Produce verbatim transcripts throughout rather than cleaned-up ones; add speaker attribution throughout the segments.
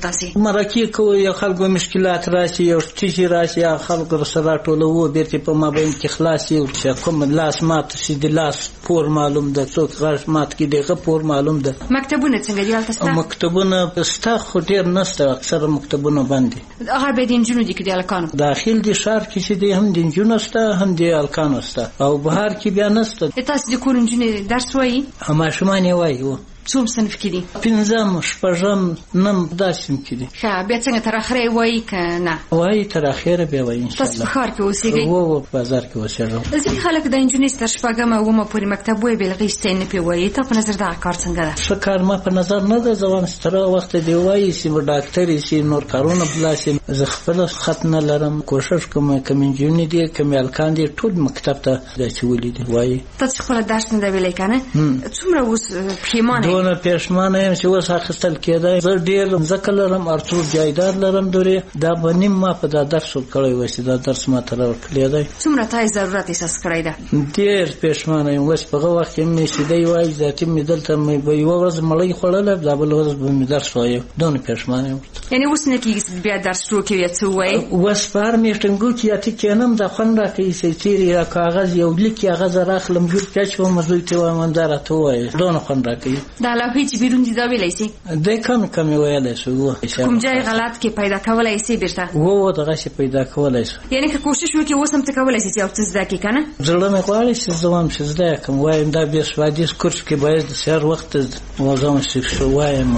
Speaker 1: تاسې
Speaker 2: مرکې کوو، یا خلکو مشکلات راشي، یو ټیشي راشي، یا خلکو سره ټولوو بیرته په مابین کې خلاص یو چې کوم لاس مات شي د لاس پور معلوم ده، څوک غاښ مات کړي دغه پور معلوم ده.
Speaker 1: مکتبونه څنګه دي هلته ستا؟
Speaker 2: مکتبونه ستا خو ډېر نشته، اکثره مکتبونه بند دي.
Speaker 1: هغه بیا د نجونو دي که د هلکانو؟
Speaker 2: داخل د ښار کې چې دی هم د نجونو شته هم د هلکانو شته، او بهر کې بیا نشته.
Speaker 1: تاسې د کور نجونې درس وایي؟
Speaker 2: ماشومان یې وایي.
Speaker 1: څوم صنف کې دي؟
Speaker 2: پنځم، شپږم، نم داسې کې دي.
Speaker 1: ښه، بیا څنګه تر اخره یې وایي که نه؟
Speaker 2: وایي تر اخره بیا وایي انشاءالله.
Speaker 1: تاسو په ښار کې اوسېږئ؟
Speaker 2: و په بازار کې اوسېږم.
Speaker 1: ځینې خلک د نجونې تر شپږمه اوومه پورې مکتب وایي، بې له هغې ستایي نه پرې وایي. تا په نظر دغه کار څنګه ده؟
Speaker 2: ښه کار ما په نظر نه ده. زه وایم چې تر هغه وخته دې وایي چې ډاکټرې شي، نور کارونه بلا شي. زه خپله خط نه لرم، کوښښ کوم کوم نجونې دي کوم هلکان دي ټول مکتب ته دا چې ولي دي وایي.
Speaker 1: تاسو خپله درس نه ده ویلی که نه؟ څومره اوس پښېمانه یې؟ دونه
Speaker 2: پښېمانه یم چې اوس اخیستل کېدی. زه ډېر ځمکه لرم، ارڅو جایداد لرم دورې، دا به نیم ما په دا درس ورکړی وای چې دا درس ما ته راورکړی دی.
Speaker 1: څومره تا یې ضرورت احساس کړی ده؟
Speaker 2: ډېر پښېمانه یم. اوس په هغه وخت کې مې چې دی وایي ذاتي مې دلته مې به یوه ورځ مړۍ خوړله، دا بله ورځ به مې درس وایه. دونه پښېمانه یم.
Speaker 1: یعنې اوس نه کېږي چې بیا درس شروع کړې یا څه ووایې؟
Speaker 2: اوس په هر میټینګو کې یا ته کښېنم دا خوند راکوي چې چېرې یا کاغذ یو لیک یا هغه زه راخلم جوړ کړه چې وم زوی ته وایم همدا راته ووایه. دونه خوند راکوي.
Speaker 1: دا لوحې چې بیرون دي دا ویلی سي؟
Speaker 2: دی کمې کمې ویلی شو.
Speaker 1: کوم ځای غلط کې پیدا کولی سي بیرته؟
Speaker 2: و و دغسې پیدا کولی شو.
Speaker 1: یعنې که کوشش وکړې اوس هم څه کولی سي چې یو څه زده کړې که نه؟
Speaker 2: زړه مې غواړي چې زه وایم چې زده یې کړم. وایم دا بیا سوادیز کورس کې باید د سهار وخت وزم چې وایم.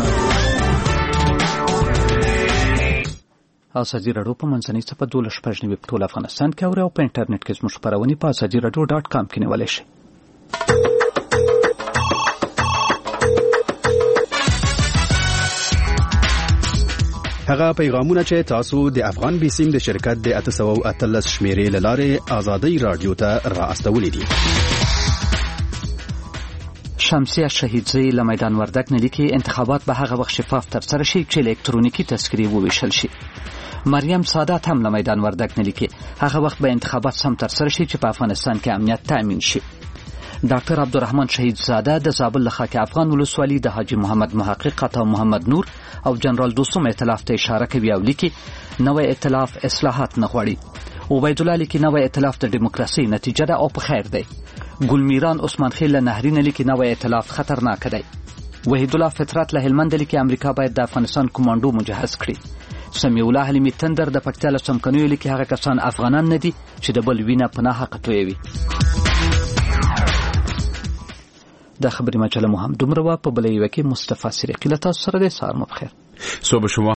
Speaker 3: ازادي راډیو په منځنۍ څپه دولس شپږ نوي په ټول افغانستان کې اوري او په انټرنیټ کې زموږ خپرونې په ازادي راډیو ډاټ کام کې نیولی شئ.
Speaker 4: هغه پیغامونه چې تاسو د افغان بیسیم د شرکت د اته سوه او اتلس شمیرې له لارې ازادي راډیو ته را استولي دي.
Speaker 3: شمسیه شهیدزی له میدان وردګ نه لیکي انتخابات به هغه وخت شفاف ترسره شي چې الکترونیکي تذکرې وویشل شي. مریم سادات هم له میدان وردګ نه لیکي هغه وخت به انتخابات سم ترسره شي چې په افغانستان کې امنیت تأمین شي. ډاکټر عبدالرحمن شهید زاده د زابل له خاک افغان ولسوالي د حاجي محمد محقق عطا محمد نور او جنرال دوستم ائتلاف ته اشاره کوي او لیکي نوې ائتلاف اصلاحات نه غواړي. عبید الله لیکي نوې ائتلاف د دیموکراسي نتیجه ده او په خیر دی. ګلمیران عثمان خیل له نهرین لیکي نوې ائتلاف خطرناک دی. وحید الله فطرت له هلمند لیکي امریکا باید د افغانستان کمانډو مجهز کړي. سمیع الله حلیمی تندر د پکتیا له څمکنیو لیکي هغه کسان افغانان نه دي چې د بل وینه په ناحقه تویوي. د خبري مجله مو هم دومره وه. په بله یوه کې مصطفی سریقي له تاسو سره دی. سهار مو بخیر.
Speaker 5: صبح شما